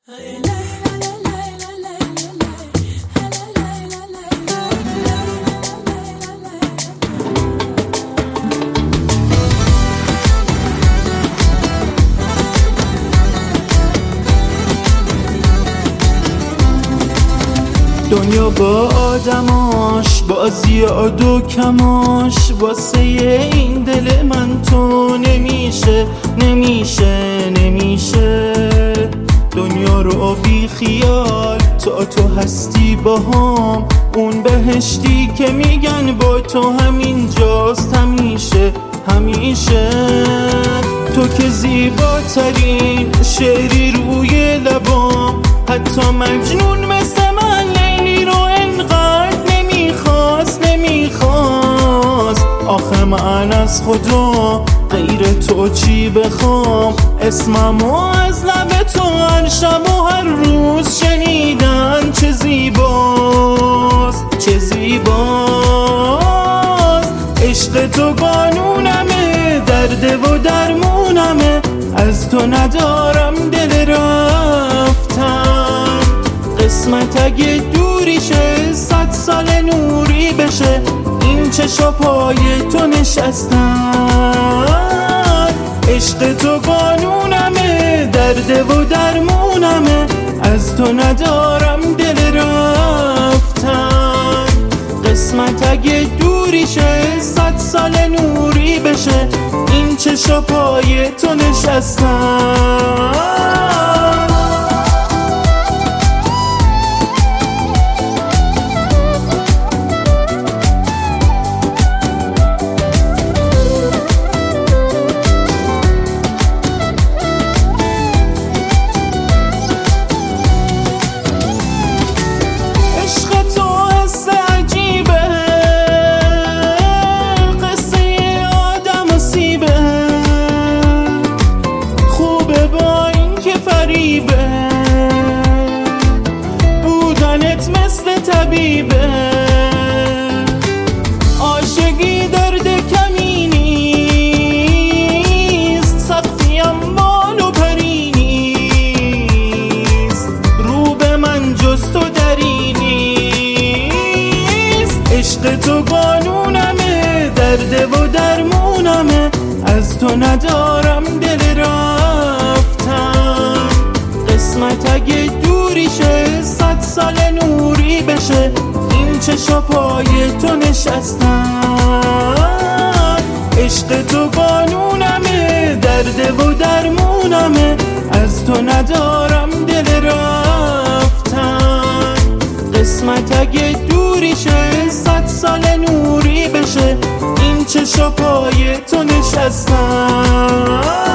دنیا با آدماش، با زیاد و کماش، واسه این دل من تو نمیشه دنیا رو بی خیال تو هستی با هم، اون بهشتی که میگن با تو همینجاست همیشه تو که زیباترین شعری روی لبام، حتی مجنون مثل من لیلی رو انقدر نمیخواست. آخه من از خدا غیر تو چی بخوام؟ اسممو از لب تو هر شب و هر روز شنیدن چه زیباست عشق تو قانونمه، درده و درمونمه، از تو ندارم دل رفتن. قسمت اگه دوری شه 100 سال نوری بشه، این چشا پای تو نشستن. عشق تو قانونمه، درده و درمونمه، از تو ندارم دل رفتن. قسمت اگه دوری شه 100 سال نوری بشه، این چشا پای تو نشستن. بودنت مثل طبیبه، عاشقی درد کمی نیست، سختیم بال و پری نیست، رو به من جز تو دری نیست. عشق تو قانونمه، درده و درمونمه، از تو ندارم دل رفتن. قسمت اگه دوری شه 100 سال نوری بشه، این چشا پای تو نشستن. عشق تو قانونمه، درده و درمونمه، از تو ندارم دل رفتن. قسمت اگه دوری شه 100 سال نوری بشه، این چشا پای تو نشستن.